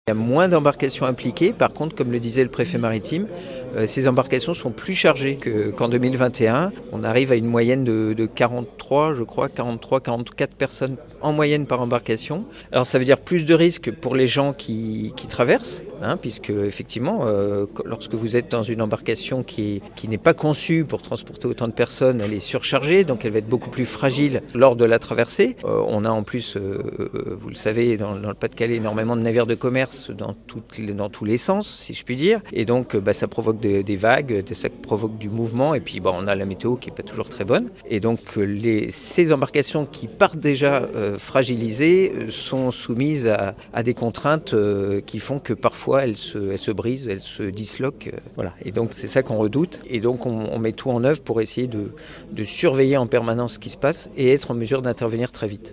Il y a moins d'embarcations impliquées, par contre, comme le disait le préfet maritime, ces embarcations sont plus chargées qu'en 2021. On arrive à une moyenne de 43, je crois, 44 personnes en moyenne par embarcation. Alors ça veut dire plus de risques pour les gens qui traversent, puisque effectivement, lorsque vous êtes dans une embarcation qui n'est pas conçue pour transporter autant de personnes, elle est surchargée, donc elle va être beaucoup plus fragile lors de la traversée. On a en plus, vous le savez, dans le Pas-de-Calais, énormément de navires de commerce dans tous les sens, si je puis dire. Et donc, ça provoque des vagues, ça provoque du mouvement. Et puis, on a la météo qui n'est pas toujours très bonne. Et donc, ces embarcations qui partent déjà fragilisées sont soumises à des contraintes qui font que parfois elles se brisent, elles se disloquent. Voilà. Et donc, c'est ça qu'on redoute. Et donc, on met tout en œuvre pour essayer de surveiller en permanence ce qui se passe et être en mesure d'intervenir très vite.